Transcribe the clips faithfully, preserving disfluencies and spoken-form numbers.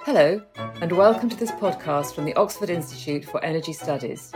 Hello, and welcome to this podcast from the Oxford Institute for Energy Studies.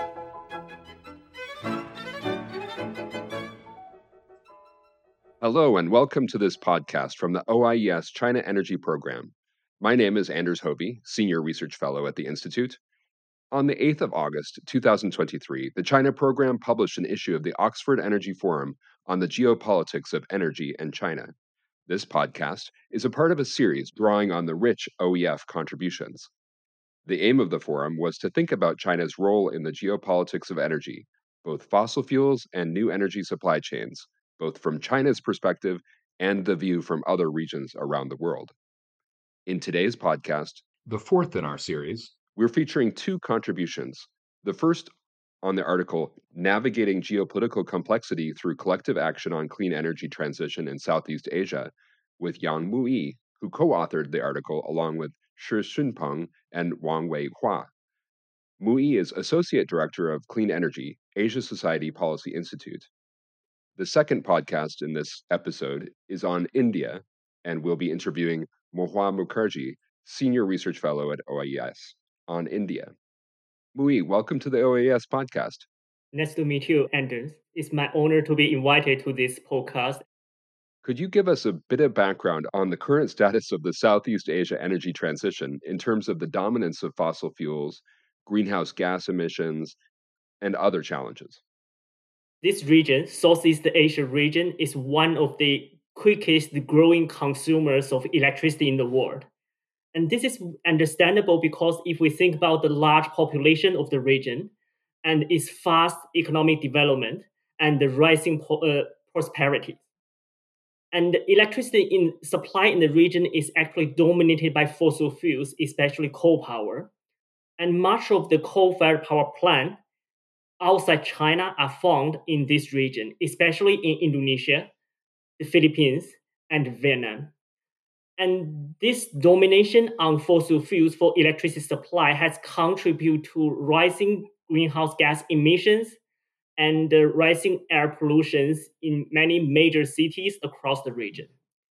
Hello, and welcome to this podcast from the O I E S China Energy Program. My name is Anders Hovey, Senior Research Fellow at the Institute. On the eighth of August, two thousand twenty-three, the China Program published an issue of the Oxford Energy Forum on the geopolitics of energy and China. This podcast is a part of a series drawing on the rich O E F contributions. The aim of the forum was to think about China's role in the geopolitics of energy, both fossil fuels and new energy supply chains, both from China's perspective and the view from other regions around the world. In today's podcast, the fourth in our series, we're featuring two contributions. The first on the article, Navigating Geopolitical Complexity Through Collective Action on Clean Energy Transition in Southeast Asia, with Yang Muyi, who co-authored the article along with Shi Xunpeng and Wang Weihua. Muyi is Associate Director of Clean Energy, Asia Society Policy Institute. The second podcast in this episode is on India, and we'll be interviewing Mohua Mukherjee, Senior Research Fellow at O I E S, on India. Muyi, welcome to the O I E S podcast. Nice to meet you, Anders. It's my honor to be invited to this podcast. Could you give us a bit of background on the current status of the Southeast Asia energy transition in terms of the dominance of fossil fuels, greenhouse gas emissions, and other challenges? This region, Southeast Asia region, is one of the quickest growing consumers of electricity in the world. And this is understandable because if we think about the large population of the region and its fast economic development and the rising po- uh, prosperity. And electricity in supply in the region is actually dominated by fossil fuels, especially coal power. And much of the coal-fired power plant outside China are found in this region, especially in Indonesia, the Philippines, and Vietnam. And this domination on fossil fuels for electricity supply has contributed to rising greenhouse gas emissions and uh, rising air pollution in many major cities across the region.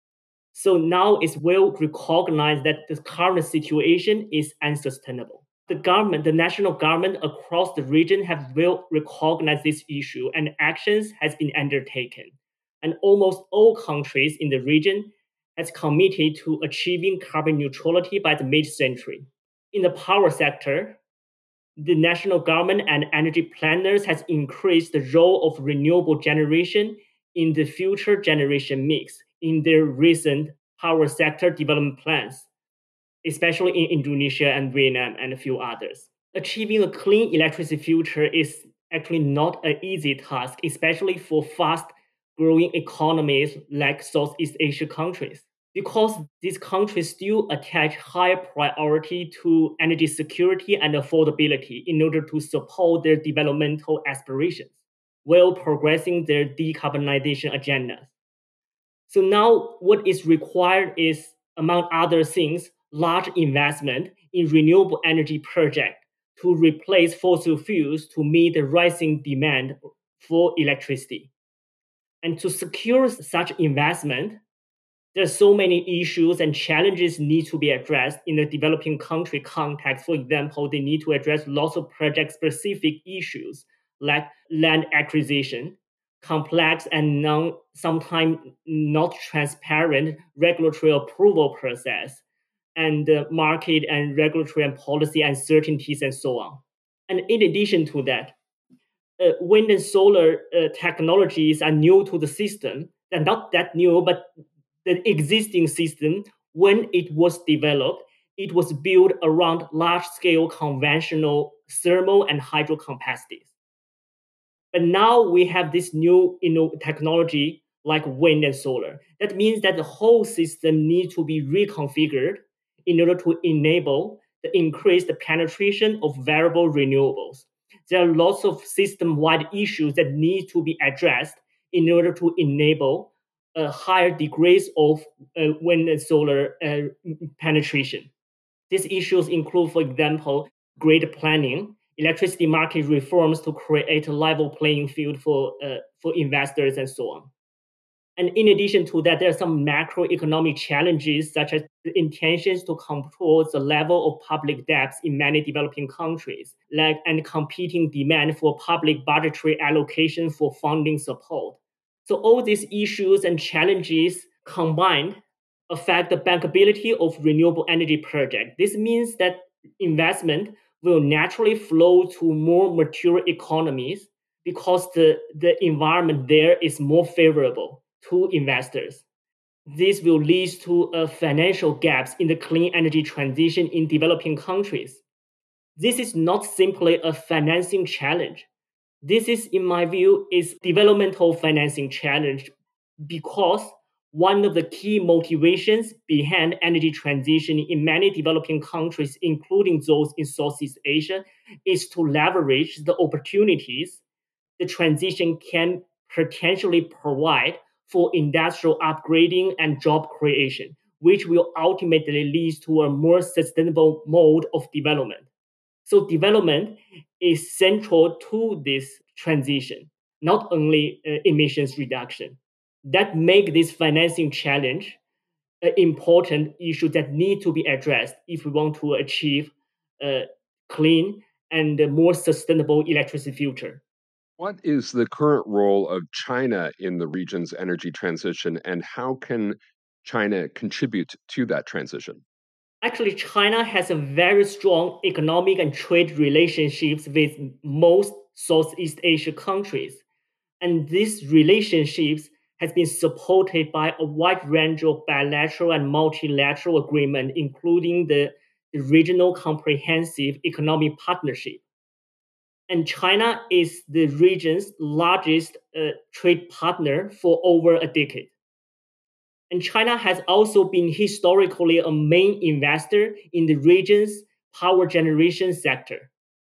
So now it's well recognized that the current situation is unsustainable. The government, the national government across the region have well recognized this issue and actions has been undertaken. And almost all countries in the region has committed to achieving carbon neutrality by the mid-century. In the power sector, the national government and energy planners has increased the role of renewable generation in the future generation mix in their recent power sector development plans, especially in Indonesia and Vietnam and a few others. Achieving a clean electricity future is actually not an easy task, especially for fast-growing economies like Southeast Asia countries, because these countries still attach higher priority to energy security and affordability in order to support their developmental aspirations while progressing their decarbonization agendas. So now what is required is, among other things, large investment in renewable energy projects to replace fossil fuels to meet the rising demand for electricity. And to secure such investment, there are so many issues and challenges need to be addressed in the developing country context. For example, they need to address lots of project-specific issues like land acquisition, complex and non, sometimes not transparent regulatory approval process, and uh, market and regulatory and policy uncertainties, and so on. And in addition to that, uh, wind and solar uh, technologies are new to the system. They're not that new, but the existing system, when it was developed, it was built around large-scale conventional thermal and hydro capacities. But now we have this new you know, technology like wind and solar. That means that the whole system needs to be reconfigured in order to enable the increased penetration of variable renewables. There are lots of system-wide issues that need to be addressed in order to enable uh, higher degrees of uh, wind and solar uh, penetration. These issues include, for example, grid planning, electricity market reforms to create a level playing field for, uh, for investors, and so on. And in addition to that, there are some macroeconomic challenges, such as the intentions to control the level of public debts in many developing countries, like and competing demand for public budgetary allocation for funding support. So all these issues and challenges combined affect the bankability of renewable energy projects. This means that investment will naturally flow to more mature economies because the, the environment there is more favorable to investors. This will lead to uh, financial gaps in the clean energy transition in developing countries. This is not simply a financing challenge. This is, in my view, is developmental financing challenge because one of the key motivations behind energy transition in many developing countries, including those in Southeast Asia, is to leverage the opportunities the transition can potentially provide for industrial upgrading and job creation, which will ultimately lead to a more sustainable mode of development. So development is central to this transition, not only uh, emissions reduction. That make this financing challenge an important issue that need to be addressed if we want to achieve a clean and a more sustainable electricity future. What is the current role of China in the region's energy transition, and how can China contribute to that transition? Actually, China has a very strong economic and trade relationships with most Southeast Asia countries. And these relationships has been supported by a wide range of bilateral and multilateral agreements, including the, the Regional Comprehensive Economic Partnership. And China is the region's largest uh, trade partner for over a decade. And China has also been historically a main investor in the region's power generation sector,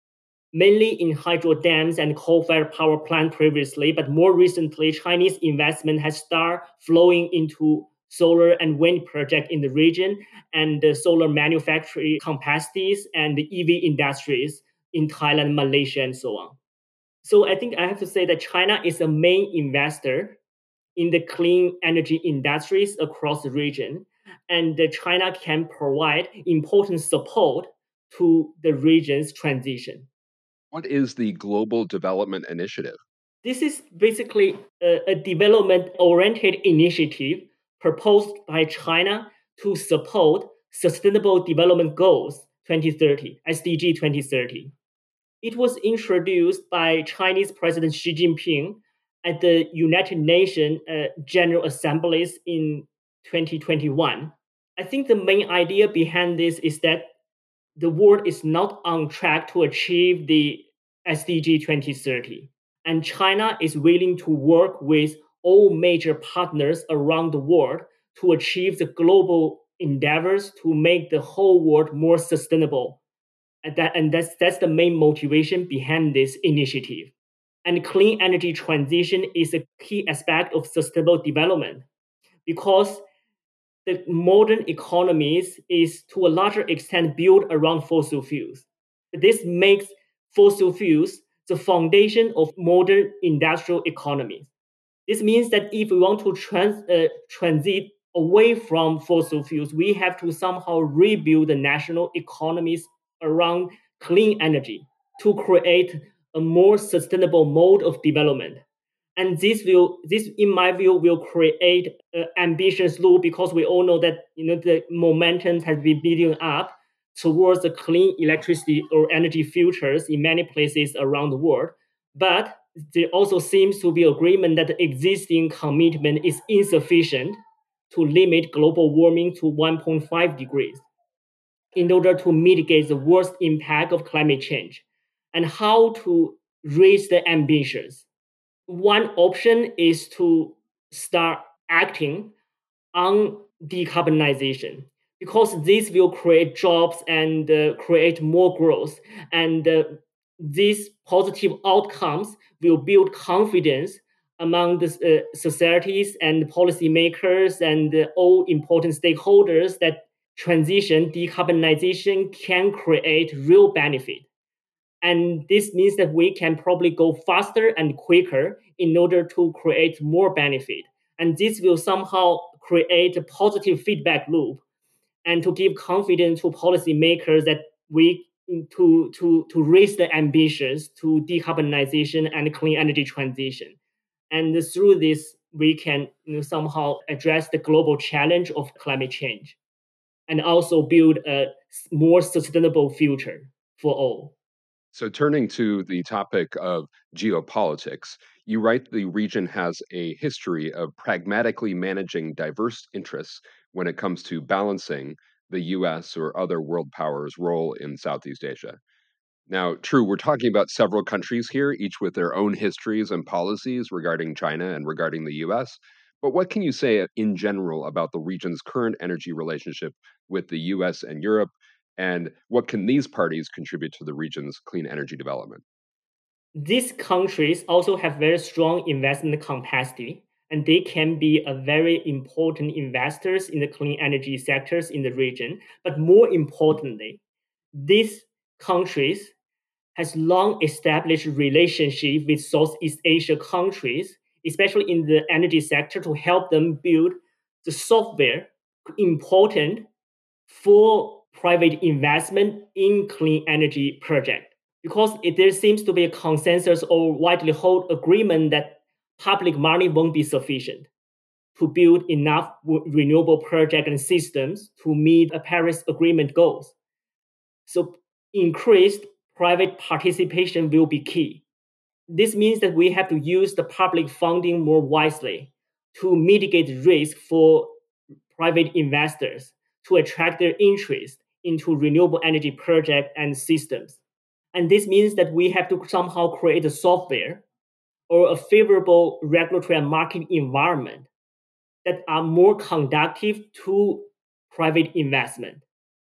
mainly in hydro dams and coal-fired power plant previously, but more recently, Chinese investment has started flowing into solar and wind projects in the region and the solar manufacturing capacities and the E V industries in Thailand, Malaysia, and so on. So I think I have to say that China is a main investor in the clean energy industries across the region, and China can provide important support to the region's transition. What is the Global Development Initiative? This is basically a, a development-oriented initiative proposed by China to support Sustainable Development Goals twenty thirty, S D G twenty thirty. It was introduced by Chinese President Xi Jinping at the United Nations uh, General Assemblies in twenty twenty-one. I think the main idea behind this is that the world is not on track to achieve the S D G twenty thirty. And China is willing to work with all major partners around the world to achieve the global endeavors to make the whole world more sustainable. And, that, and that's, that's the main motivation behind this initiative. And clean energy transition is a key aspect of sustainable development because the modern economies is to a larger extent built around fossil fuels. This makes fossil fuels the foundation of modern industrial economies. This means that if we want to trans, uh, transit away from fossil fuels, we have to somehow rebuild the national economies around clean energy to create a more sustainable mode of development. And this will, this in my view, will create an ambitious loop because we all know that you know the momentum has been building up towards the clean electricity or energy futures in many places around the world. But there also seems to be agreement that the existing commitment is insufficient to limit global warming to one point five degrees in order to mitigate the worst impact of climate change. And how to raise the ambitions. One option is to start acting on decarbonization because this will create jobs and uh, create more growth. And uh, these positive outcomes will build confidence among the uh, societies and policymakers and uh, all important stakeholders that transition, decarbonization can create real benefit. And this means that we can probably go faster and quicker in order to create more benefit. And this will somehow create a positive feedback loop and to give confidence to policymakers that we to, to, to raise the ambitions to decarbonization and clean energy transition. And through this, we can you know, somehow address the global challenge of climate change and also build a more sustainable future for all. So, turning to the topic of geopolitics, you write the region has a history of pragmatically managing diverse interests when it comes to balancing the U S or other world powers' role in Southeast Asia. Now, true, we're talking about several countries here, each with their own histories and policies regarding China and regarding the U S. But what can you say in general about the region's current energy relationship with the U S and Europe? And what can these parties contribute to the region's clean energy development? These countries also have very strong investment capacity, and they can be a very important investors in the clean energy sectors in the region. But more importantly, these countries has long established relationship with Southeast Asia countries, especially in the energy sector, to help them build the software important for private investment in clean energy project. Because it, there seems to be a consensus or widely held agreement that public money won't be sufficient to build enough renewable projects and systems to meet a Paris Agreement goals. So increased private participation will be key. This means that we have to use the public funding more wisely to mitigate risk for private investors to attract their interest into renewable energy projects and systems. And this means that we have to somehow create a software or a favorable regulatory and market environment that are more conducive to private investment.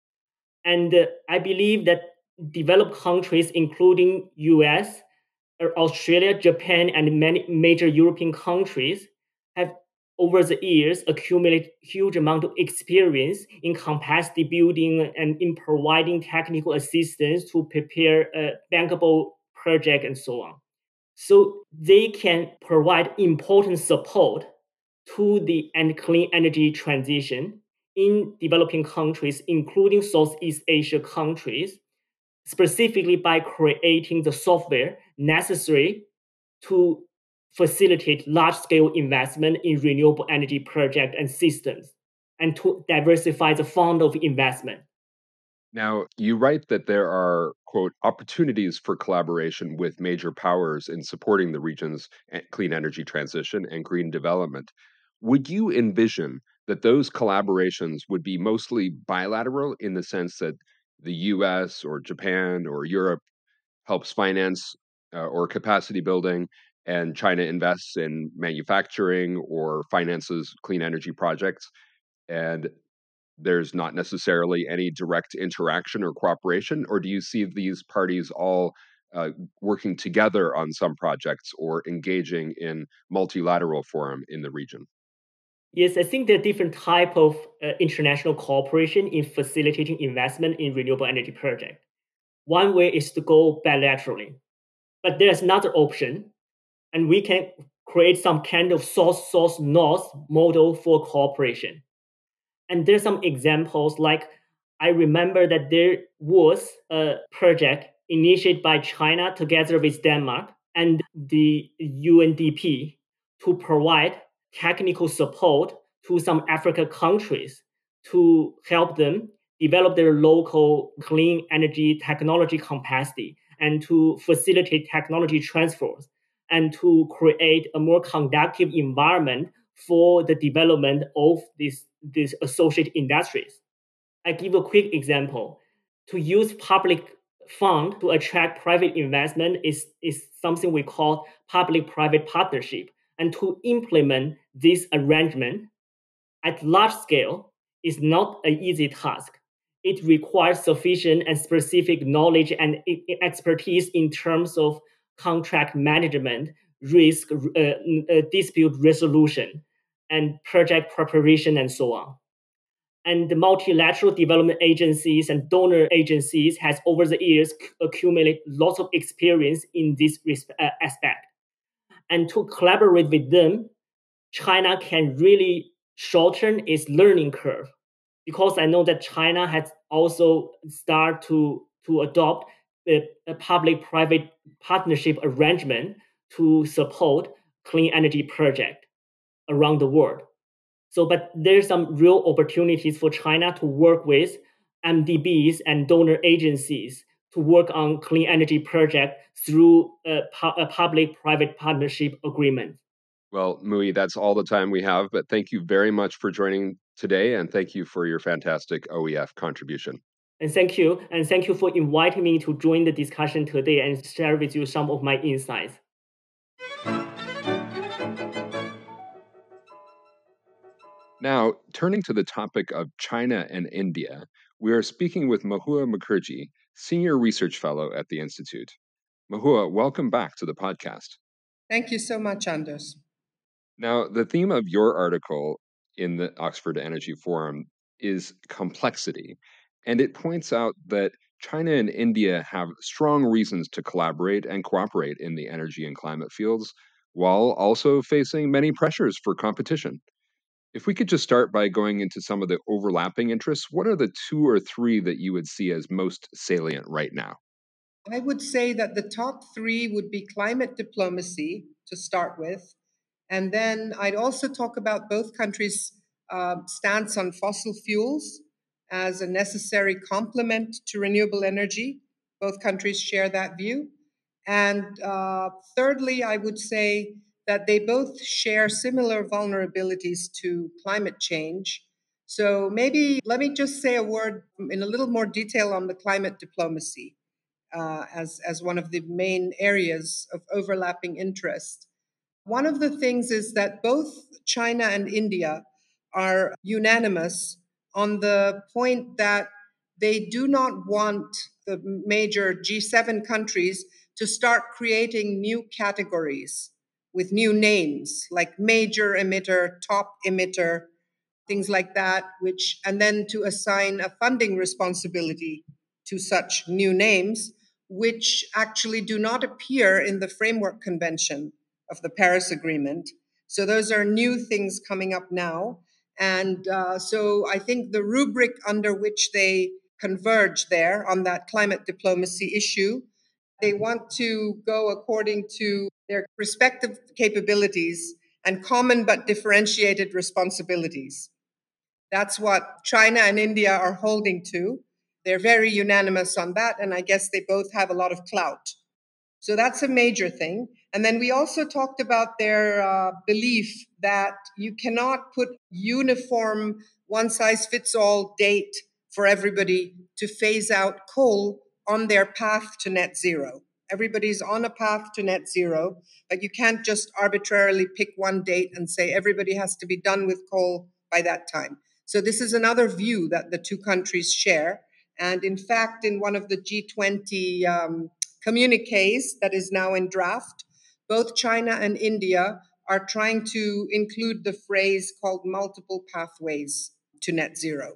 And uh, I believe that developed countries, including U S, Australia, Japan, and many major European countries, have over the years accumulated huge amount of experience in capacity building and in providing technical assistance to prepare a bankable project and so on. So they can provide important support to the and clean energy transition in developing countries, including Southeast Asia countries, specifically by creating the software necessary to facilitate large-scale investment in renewable energy projects and systems, and to diversify the fund of investment. Now, you write that there are, quote, opportunities for collaboration with major powers in supporting the region's clean energy transition and green development. Would you envision that those collaborations would be mostly bilateral in the sense that the U S or Japan or Europe helps finance uh, or capacity building, and China invests in manufacturing or finances clean energy projects, and there's not necessarily any direct interaction or cooperation? Or do you see these parties all uh, working together on some projects or engaging in multilateral forum in the region? Yes, I think there are different type of uh, international cooperation in facilitating investment in renewable energy projects. One way is to go bilaterally, but there's another option, and we can create some kind of source source north model for cooperation. And there's some examples, like I remember that there was a project initiated by China together with Denmark and the U N D P to provide technical support to some African countries to help them develop their local clean energy technology capacity and to facilitate technology transfers and to create a more conducive environment for the development of these, these associated industries. I give a quick example. To use public fund to attract private investment is, is something we call public-private partnership. And to implement this arrangement at large scale is not an easy task. It requires sufficient and specific knowledge and expertise in terms of contract management, risk, uh, uh, dispute resolution, and project preparation, and so on. And the multilateral development agencies and donor agencies has over the years accumulated lots of experience in this aspect. And to collaborate with them China can really shorten its learning curve, because I know that China has also started to, to adopt a, a public-private partnership arrangement to support clean energy project around the world. So, but there's some real opportunities for China to work with M D Bs and donor agencies to work on clean energy project through a, pu- a public-private partnership agreement. Well, Mui, that's all the time we have, but thank you very much for joining today, and thank you for your fantastic O E F contribution. And thank you, and thank you for inviting me to join the discussion today and share with you some of my insights. Now, turning to the topic of China and India, we are speaking with Mahua Mukherjee, Senior Research Fellow at the Institute. Mahua, welcome back to the podcast. Thank you so much, Anders. Now, the theme of your article in the Oxford Energy Forum is complexity, and it points out that China and India have strong reasons to collaborate and cooperate in the energy and climate fields, while also facing many pressures for competition. If we could just start by going into some of the overlapping interests, what are the two or three that you would see as most salient right now? I would say that the top three would be climate diplomacy to start with. And then I'd also talk about both countries' uh, stance on fossil fuels as a necessary complement to renewable energy. Both countries share that view. And uh, thirdly, I would say that they both share similar vulnerabilities to climate change. So maybe let me just say a word in a little more detail on the climate diplomacy uh, as, as one of the main areas of overlapping interest. One of the things is that both China and India are unanimous on the point that they do not want the major G seven countries to start creating new categories with new names like major emitter, top emitter, things like that, which, and then to assign a funding responsibility to such new names, which actually do not appear in the Framework Convention of the Paris Agreement. So those are new things coming up now. And uh, so I think the rubric under which they converge there on that climate diplomacy issue, they want to go according to their respective capabilities and common but differentiated responsibilities. That's what China and India are holding to. They're very unanimous on that, and I guess they both have a lot of clout. So that's a major thing. And then we also talked about their uh, belief that you cannot put uniform, one size fits all date for everybody to phase out coal on their path to net zero. Everybody's on a path to net zero, but you can't just arbitrarily pick one date and say everybody has to be done with coal by that time. So this is another view that the two countries share. And in fact, in one of the G twenty um, communiques that is now in draft, both China and India are trying to include the phrase called multiple pathways to net zero.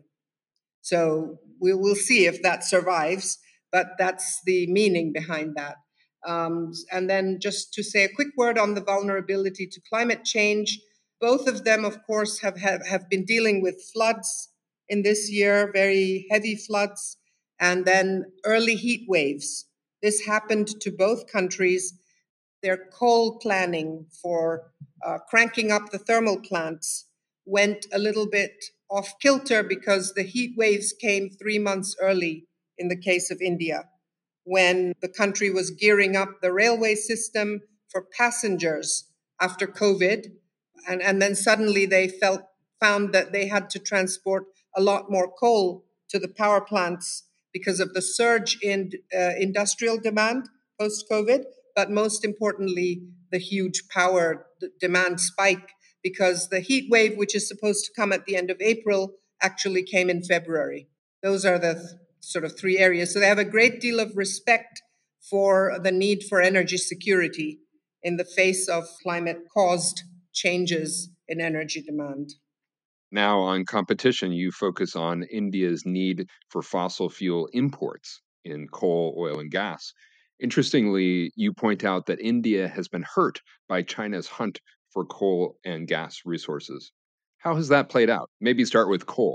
So we will see if that survives, but that's the meaning behind that. Um, and then just to say a quick word on the vulnerability to climate change, both of them, of course, have, have, have been dealing with floods in this year, very heavy floods, and then early heat waves. This happened to both countries. Their coal planning for uh, cranking up the thermal plants went a little bit off kilter because the heat waves came three months early in the case of India, when the country was gearing up the railway system for passengers after COVID. And, and then suddenly they felt found that they had to transport a lot more coal to the power plants because of the surge in uh, industrial demand post-COVID, but most importantly, the huge power demand spike because the heat wave, which is supposed to come at the end of April, actually came in February. Those are the th- sort of three areas. So they have a great deal of respect for the need for energy security in the face of climate-caused changes in energy demand. Now, on competition, you focus on India's need for fossil fuel imports in coal, oil, and gas. Interestingly, you point out that India has been hurt by China's hunt for coal and gas resources. How has that played out? Maybe start with coal.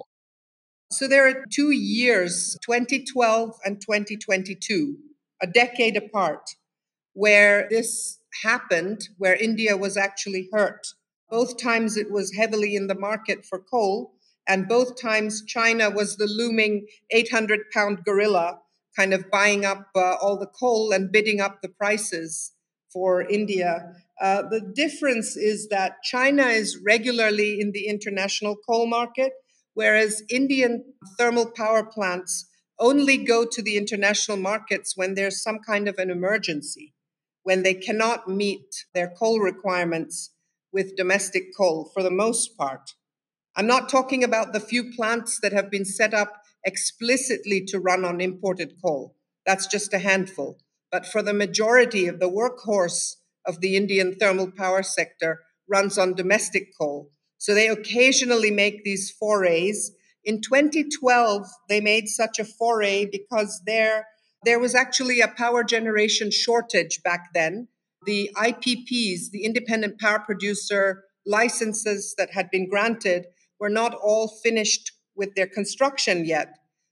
So there are two years, twenty twelve and twenty twenty-two, a decade apart, where this happened, where India was actually hurt. Both times it was heavily in the market for coal, and both times China was the looming eight hundred pound gorilla, kind of buying up uh, all the coal and bidding up the prices for India. Uh, the difference is that China is regularly in the international coal market, whereas Indian thermal power plants only go to the international markets when there's some kind of an emergency, when they cannot meet their coal requirements with domestic coal for the most part. I'm not talking about the few plants that have been set up explicitly to run on imported coal. That's just a handful. But for the majority of the workhorse of the Indian thermal power sector runs on domestic coal. So they occasionally make these forays. In twenty twelve, they made such a foray because there, there was actually a power generation shortage back then. The I P Ps, the independent power producer licenses that had been granted, were not all finished with their construction yet.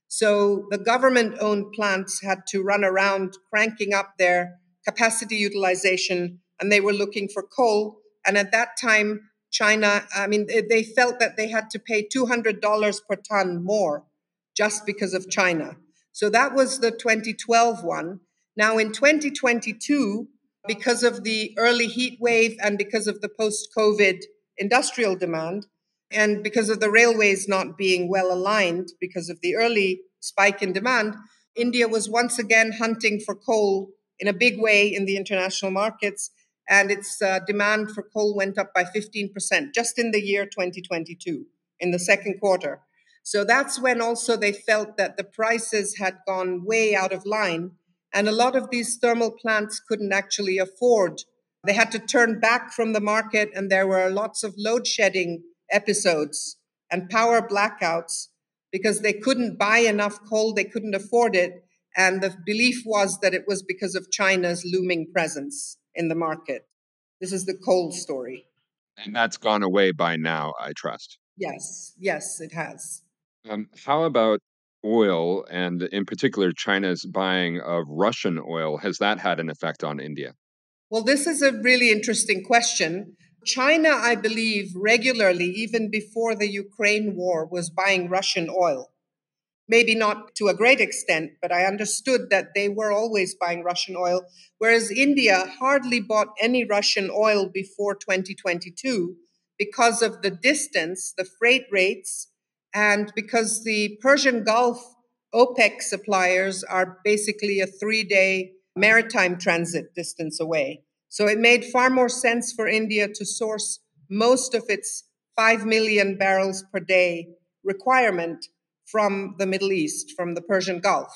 So the government-owned plants had to run around cranking up their capacity utilization, and they were looking for coal. And at that time, China, I mean, they felt that they had to pay two hundred dollars per ton more just because of China. So that was the twenty twelve one. Now in twenty twenty-two, because of the early heat wave and because of the post-COVID industrial demand, and because of the railways not being well aligned because of the early spike in demand, India was once again hunting for coal in a big way in the international markets, and its uh, demand for coal went up by fifteen percent just in the year twenty twenty-two, in the second quarter. So that's when also they felt that the prices had gone way out of line, and a lot of these thermal plants couldn't actually afford. They had to turn back from the market, and there were lots of load shedding episodes and power blackouts because they couldn't buy enough coal, they couldn't afford it, and the belief was that it was because of China's looming presence in the market. This is the coal story. And that's gone away by now, I trust. Yes, yes, it has. Um, how about oil, and in particular, China's buying of Russian oil? Has that had an effect on India? Well, this is a really interesting question. China, I believe, regularly, even before the Ukraine war, was buying Russian oil. Maybe not to a great extent, but I understood that they were always buying Russian oil, whereas India hardly bought any Russian oil before twenty twenty-two because of the distance, the freight rates, and because the Persian Gulf OPEC suppliers are basically a three-day maritime transit distance away. So it made far more sense for India to source most of its five million barrels per day requirement from the Middle East, from the Persian Gulf.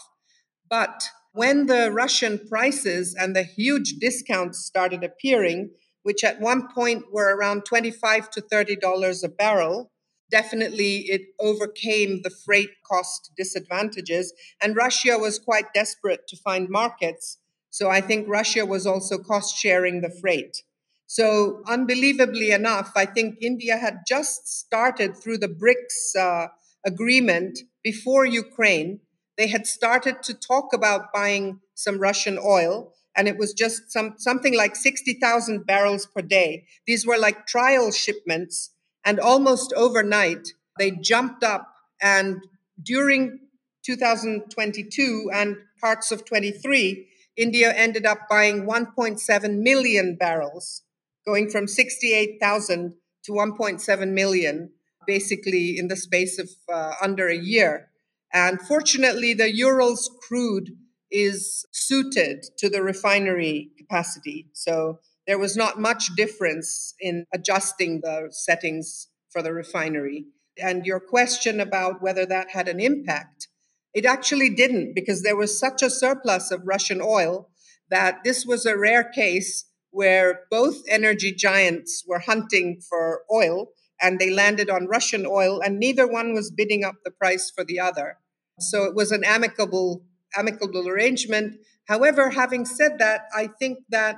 But when the Russian prices and the huge discounts started appearing, which at one point were around twenty-five to thirty dollars a barrel, definitely it overcame the freight cost disadvantages. And Russia was quite desperate to find markets. So I think Russia was also cost sharing the freight. So unbelievably enough, I think India had just started through the BRICS uh, agreement before Ukraine. They had started to talk about buying some Russian oil, and it was just some something like sixty thousand barrels per day. These were like trial shipments, and almost overnight, they jumped up. And during two thousand twenty-two and parts of twenty-three, India ended up buying one point seven million barrels, going from sixty-eight thousand to one point seven million, basically in the space of uh, under a year. And fortunately, the Urals crude is suited to the refinery capacity. So there was not much difference in adjusting the settings for the refinery. And your question about whether that had an impact, it actually didn't, because there was such a surplus of Russian oil that this was a rare case where both energy giants were hunting for oil, and they landed on Russian oil, and neither one was bidding up the price for the other. So it was an amicable, amicable arrangement. However, having said that, I think that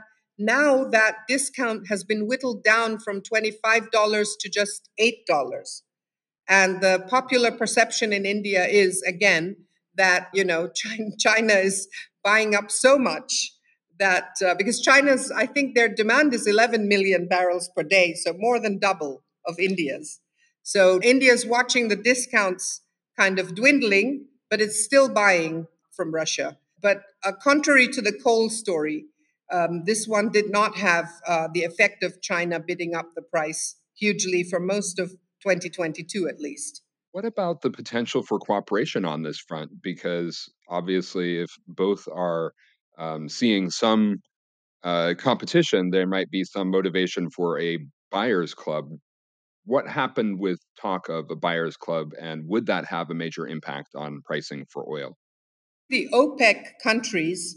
Now that discount has been whittled down from twenty-five dollars to just eight dollars. And the popular perception in India is, again, that, you know, China, China is buying up so much that, uh, because China's, I think their demand is eleven million barrels per day, so more than double of India's. So India's watching the discounts kind of dwindling, but it's still buying from Russia. But uh, contrary to the coal story, um, this one did not have uh, the effect of China bidding up the price hugely for most of twenty twenty-two, at least. What about the potential for cooperation on this front? Because obviously, if both are um, seeing some uh, competition, there might be some motivation for a buyer's club. What happened with talk of a buyer's club, and would that have a major impact on pricing for oil? The OPEC countries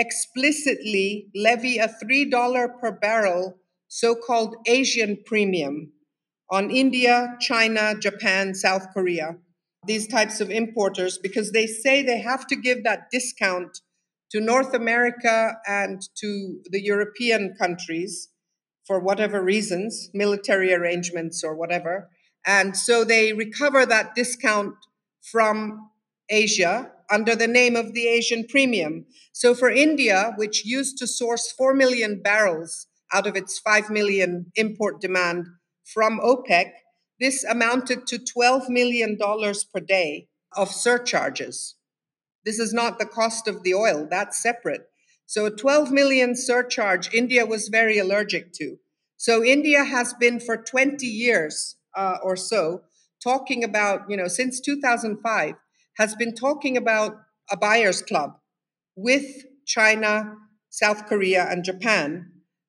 explicitly levy a three dollars per barrel so-called Asian premium on India, China, Japan, South Korea, these types of importers, because they say they have to give that discount to North America and to the European countries for whatever reasons, military arrangements or whatever. And so they recover that discount from Asia under the name of the Asian premium. So for India, which used to source four million barrels out of its five million import demand from OPEC, this amounted to twelve million dollars per day of surcharges. This is not the cost of the oil, that's separate. So a twelve million surcharge, India was very allergic to. So India has been for twenty years uh, or so talking about, you know, since two thousand five, has been talking about a buyer's club with China, South Korea, and Japan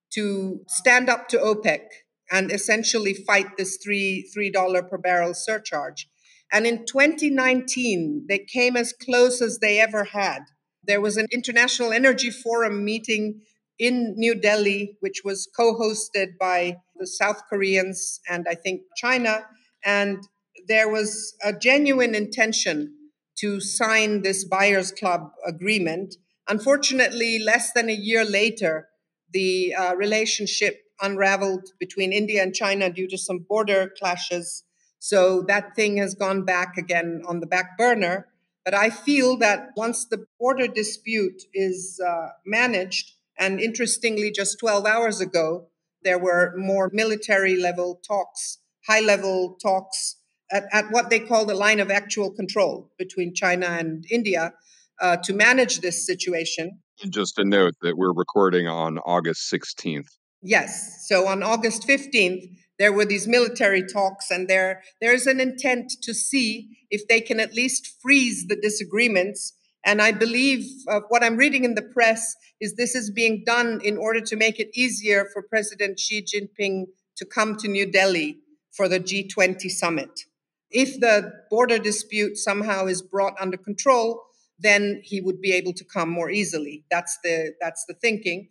to stand up to OPEC and essentially fight this three three dollar per barrel surcharge. And in twenty nineteen, they came as close as they ever had. There was an International Energy Forum meeting in New Delhi, which was co-hosted by the South Koreans and I think China. And there was a genuine intention to sign this buyer's club agreement. Unfortunately, less than a year later, the uh, relationship unraveled between India and China due to some border clashes. So that thing has gone back again on the back burner. But I feel that once the border dispute is uh, managed, and interestingly, just twelve hours ago, there were more military level talks, high level talks at, at what they call the line of actual control between China and India uh, to manage this situation. And just a note that we're recording on August sixteenth. Yes. So on August fifteenth, there were these military talks, and there there's an intent to see if they can at least freeze the disagreements. And I believe uh, what I'm reading in the press is this is being done in order to make it easier for President Xi Jinping to come to New Delhi for the G twenty summit. If the border dispute somehow is brought under control, then he would be able to come more easily. That's the that's the thinking.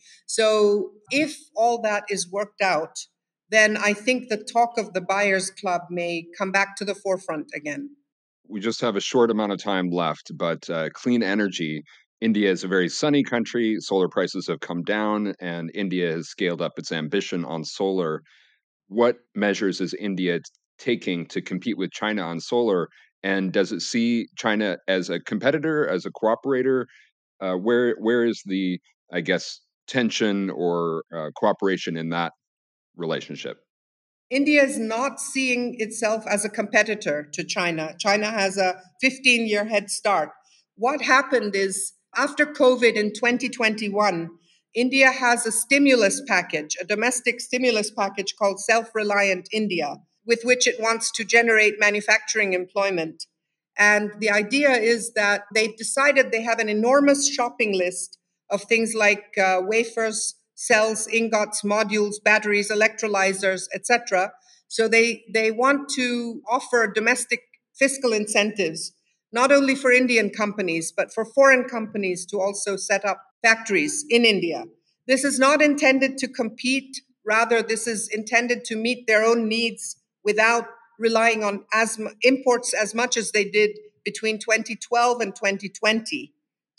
So if all that is worked out, then I think the talk of the buyers club may come back to the forefront again. We just have a short amount of time left, but uh, clean energy. India is a very sunny country. Solar prices have come down, and India has scaled up its ambition on solar. What measures is India t- taking to compete with China on solar? And does it see China as a competitor, as a cooperator? Uh, where where is the, I guess, tension or uh, cooperation in that relationship? India is not seeing itself as a competitor to China. China has a fifteen year head start. What happened is after COVID in twenty twenty-one, India has a stimulus package, a domestic stimulus package called Self-Reliant India, with which it wants to generate manufacturing employment. And the idea is that they've decided they have an enormous shopping list of things like uh, wafers, cells, ingots, modules, batteries, electrolyzers, et cetera. So they, they want to offer domestic fiscal incentives, not only for Indian companies, but for foreign companies to also set up factories in India. This is not intended to compete. Rather, this is intended to meet their own needs without relying on as imports as much as they did between twenty twelve and twenty twenty.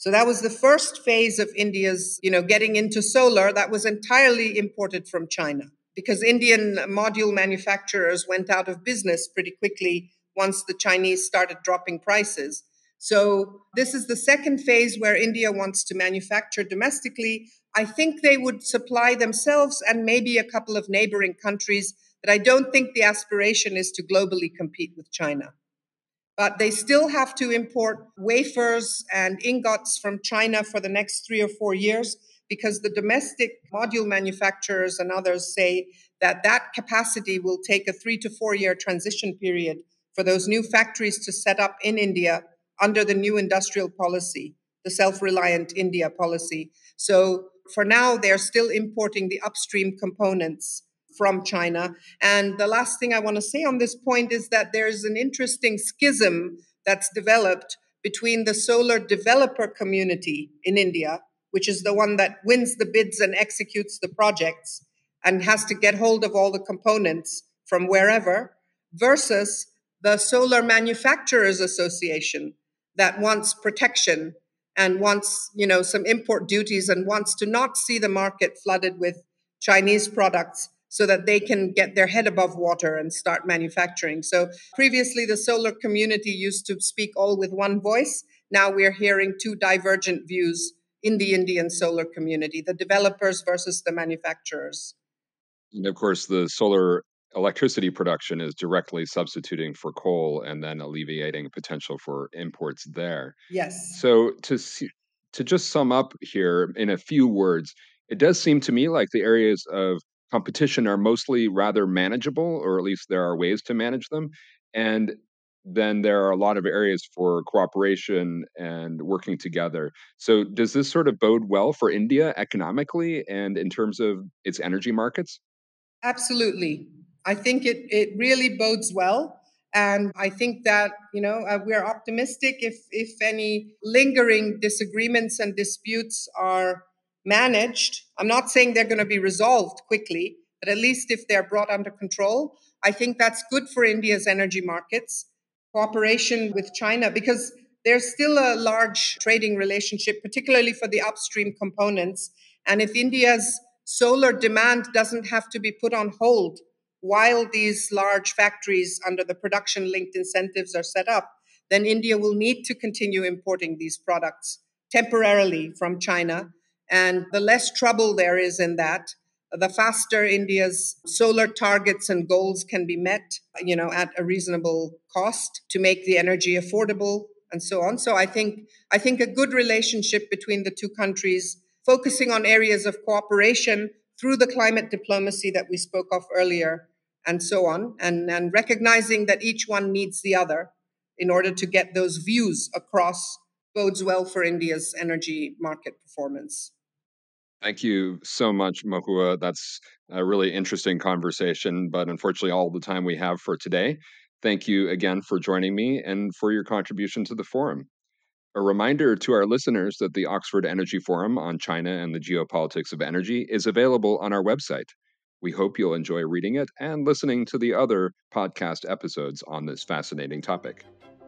So that was the first phase of India's, you know, getting into solar that was entirely imported from China, because Indian module manufacturers went out of business pretty quickly once the Chinese started dropping prices. So this is the second phase where India wants to manufacture domestically. I think they would supply themselves and maybe a couple of neighboring countries, but I don't think the aspiration is to globally compete with China. But they still have to import wafers and ingots from China for the next three or four years because the domestic module manufacturers and others say that that capacity will take a three to four year transition period for those new factories to set up in India under the new industrial policy, the self-reliant India policy. So for now, they're still importing the upstream components from China. And the last thing I want to say on this point is that there's an interesting schism that's developed between the solar developer community in India, which is the one that wins the bids and executes the projects and has to get hold of all the components from wherever, versus the Solar Manufacturers Association that wants protection and wants, you know, some import duties and wants to not see the market flooded with Chinese products so that they can get their head above water and start manufacturing. So previously, the solar community used to speak all with one voice. Now we're hearing two divergent views in the Indian solar community, the developers versus the manufacturers. And of course, the solar electricity production is directly substituting for coal and then alleviating potential for imports there. Yes. So to see, to just sum up here in a few words, it does seem to me like the areas of competition are mostly rather manageable, or at least there are ways to manage them. And then there are a lot of areas for cooperation and working together. So does this sort of bode well for India economically and in terms of its energy markets? Absolutely. I think it, it really bodes well. And I think that, you know, uh, we're optimistic if, if any lingering disagreements and disputes are managed. I'm not saying they're going to be resolved quickly, but at least if they're brought under control, I think that's good for India's energy markets. Cooperation with China, because there's still a large trading relationship, particularly for the upstream components. And if India's solar demand doesn't have to be put on hold while these large factories under the production-linked incentives are set up, then India will need to continue importing these products temporarily from China. And the less trouble there is in that, the faster India's solar targets and goals can be met, you know, at a reasonable cost to make the energy affordable and so on. So I think I think a good relationship between the two countries, focusing on areas of cooperation through the climate diplomacy that we spoke of earlier, and so on, and, and recognizing that each one needs the other in order to get those views across, bodes well for India's energy market performance. Thank you so much, Mahua. That's a really interesting conversation, but unfortunately, all the time we have for today. Thank you again for joining me and for your contribution to the forum. A reminder to our listeners that the Oxford Energy Forum on China and the Geopolitics of Energy is available on our website. We hope you'll enjoy reading it and listening to the other podcast episodes on this fascinating topic.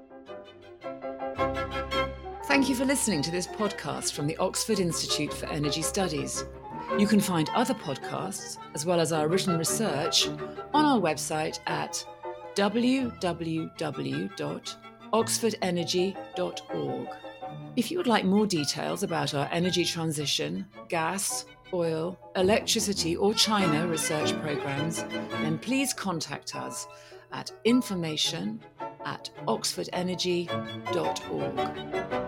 Thank you for listening to this podcast from the Oxford Institute for Energy Studies. You can find other podcasts, as well as our written research, on our website at w w w dot oxford energy dot org. If you would like more details about our energy transition, gas, oil, electricity, or China research programs, then please contact us at information at oxford energy dot org.